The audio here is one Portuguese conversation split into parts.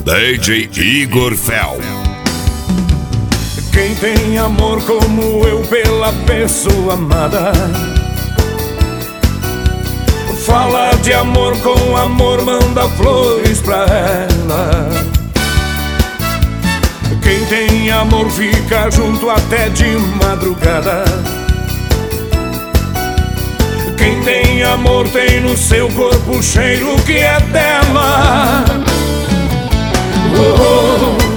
DJ Igor Fel. Quem tem amor como eu pela pessoa amada, fala de amor com amor, manda flores pra ela. Quem tem amor fica junto até de madrugada. Quem tem amor tem no seu corpo o cheiro que é dela. Oh, oh,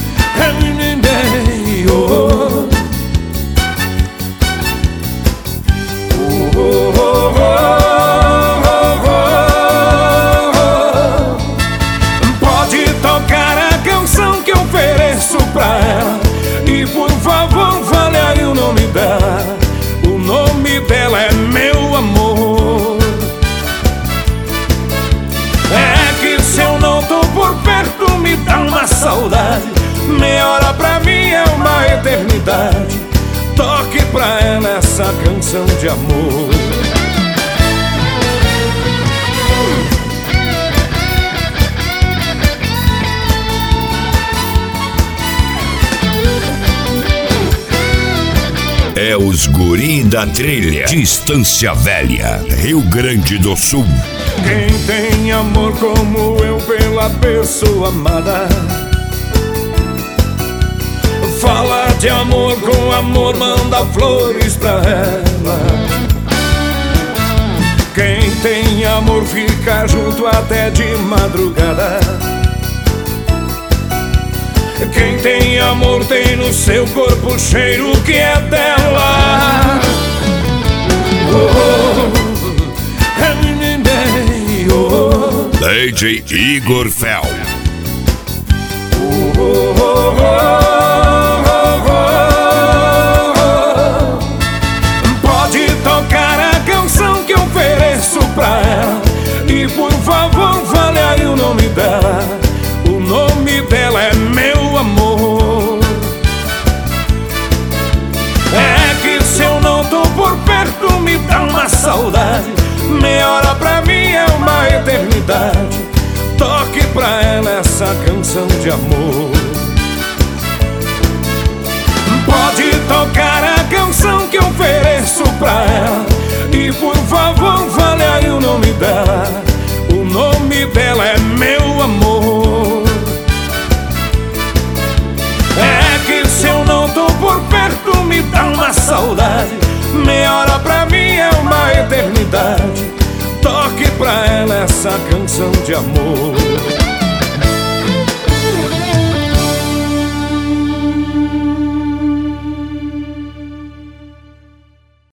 pode tocar a canção que eu ofereço pra ela, e por favor fale aí o nome dela. O nome dela é meu amor. É que se eu não tô por perto me dá uma saudade. Meia hora pra mim é uma eternidade. Toque pra ela essa canção de amor. É os guri da trilha Distância Velha, Rio Grande do Sul. Quem tem amor como eu pela pessoa amada, fala de amor com amor, manda flores pra ela. Quem tem amor fica junto até de madrugada. Quem tem amor tem no seu corpo o cheiro que é dela. DJ Igor Fel. Pode tocar a canção que eu ofereço pra ela, e por favor fale aí o nome dela. O nome dela é meu amor. É que se eu não tô por perto me dá uma saudade. Meia hora pra mim é uma eternidade. Toque pra ela essa canção de amor. Pode tocar a canção que eu ofereço pra ela, e por favor fale aí o nome dela. O nome dela é meu amor. É que se eu não tô por perto me dá uma saudade. Meia hora pra mim é uma eternidade. Toque pra ela essa canção de amor.